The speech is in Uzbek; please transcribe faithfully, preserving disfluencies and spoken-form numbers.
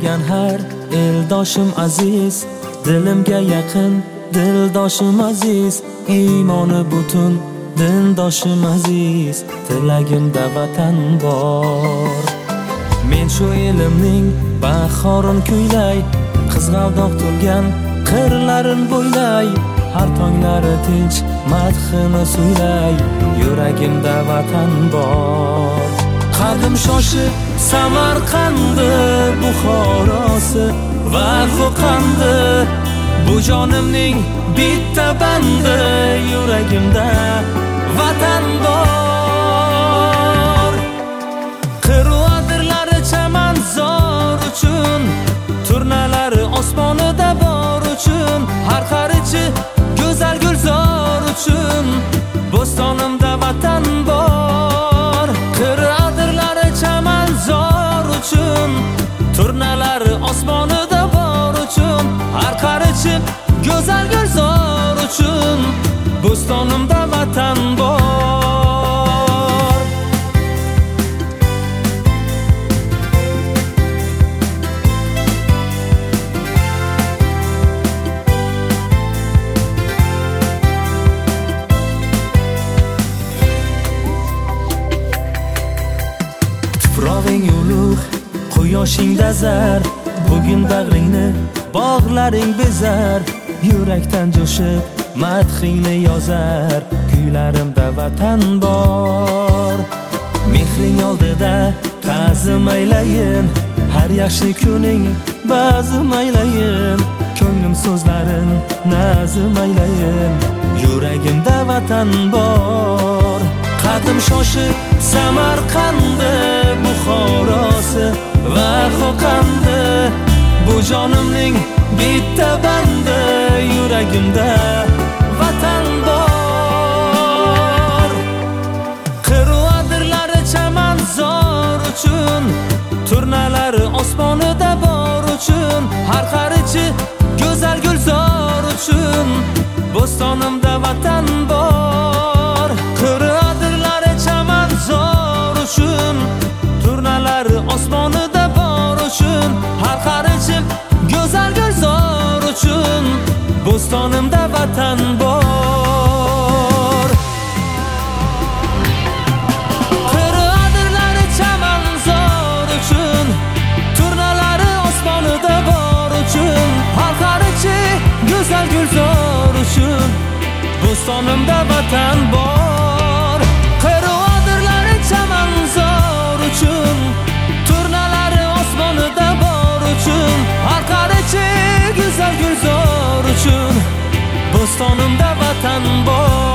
degan har eldoshim aziz, dilimga yaqin dildoshim aziz, iymoni butun dindoshim aziz, tilagimda vatan bor. Men shu elimning bahorin kuylay, qizg'aldoq to'lgan qirlarin bo'ylay, har tonglari tinch madhini suylay, yuragimda vatan bor. Qadim shoshib Samarqandi, Buxorosi va Qo'qondi, bu jonimning bitta bandi, yuragimda vatan bor. Qiru adirlari chamanzor uchun, turnalari osmonida bor uchun, har qarichi go'zal gulzor uchun, bo'stonimda vatan bor. Qiru adirlari chamanzor uchun, turnalari osmonida bor uchun, har qarichi go'zal gulzor uchun, bo'stonimda vatan bor. Tuprog'ing ulug', quyoshingda zar, bugun bag'ringni bog'laring bezar, yurakdan jo'shib madhingni yozar, kuylarimda vatan bor. Mehring oldida ta'zim aylayin, har yaxshi kuning ba'zim aylayin, ko'nglim so'zlarin nazm aylayin, yuragimda vatan bor. Qadim shoshib Samarqandi, Buxorosi va Qo'qondi, bu jonimning bitta bandi, yuragimda vatan bor. Qiru adirlari chamanzor uchun, turnalari osmonida bor uchun, har qarichi go'zal gulzor uchun, bo'stonimda vatan bor. Qiru adirlari chamanzor uchun, turnalari osmonida bor uchun, har qarichi go'zal gulzor uchun, bo'stonimda vatan bor. Qiru adirlari chamanzor uchun, turnalari osmonida bor uchun, har qarichi go'zal gulzor uchun, bo'stonimda vatan bor. Qiru adirlari chamanzor uchun, turnalari osmonida bor uchun, har qarichi go'zal gulzor uchun, bo'stonimda vatan bor.